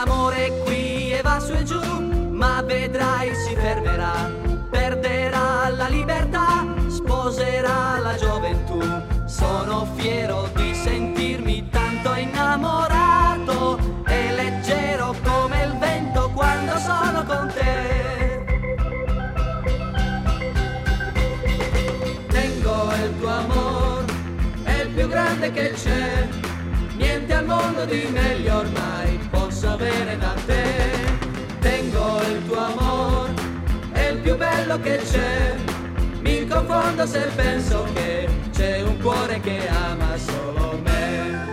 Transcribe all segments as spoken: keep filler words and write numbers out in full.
L'amore è qui e va su e giù, ma vedrai si fermerà, perderà la libertà, sposerà la gioventù. Sono fiero di sentirmi tanto innamorato e leggero come il vento quando sono con te. Tengo il tuo amor, è il più grande che c'è, niente al mondo di meglio ormai posso avere da te. Tengo il tuo amor, è il più bello che c'è, mi confondo se penso che c'è un cuore che ama solo me.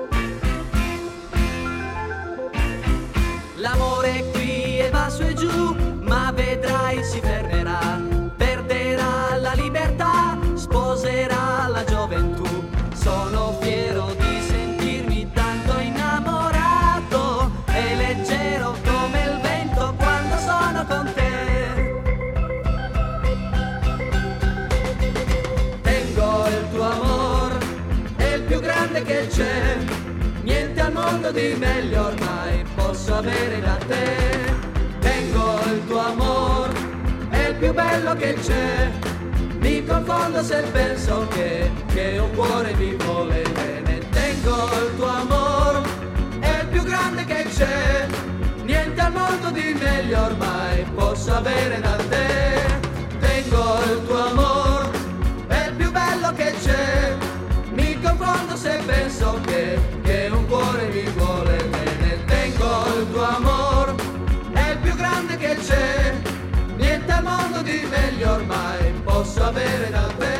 L'amore è qui e va su e giù, ma vedrai si fermerà, perderà la libertà, sposerà la gioventù. Sono fiero di sentirmi tanto innamorato e leggero come il vento quando sono con te. Tengo il tuo amor, è il più grande che c'è, niente al mondo di meglio ormai posso avere da te. Tengo il tuo amor, è il più bello che c'è, mi confondo se penso che, che un cuore mi vuole bene. Tengo il tuo amor, è il più grande che c'è, niente al mondo di meglio ormai posso avere da te. Tengo il tuo amor, è il più bello che c'è, mi confondo se penso che, che un cuore mi vuole bene. Tengo il tuo amor, è il più grande che c'è, niente al mondo di meglio ormai posso avere da te.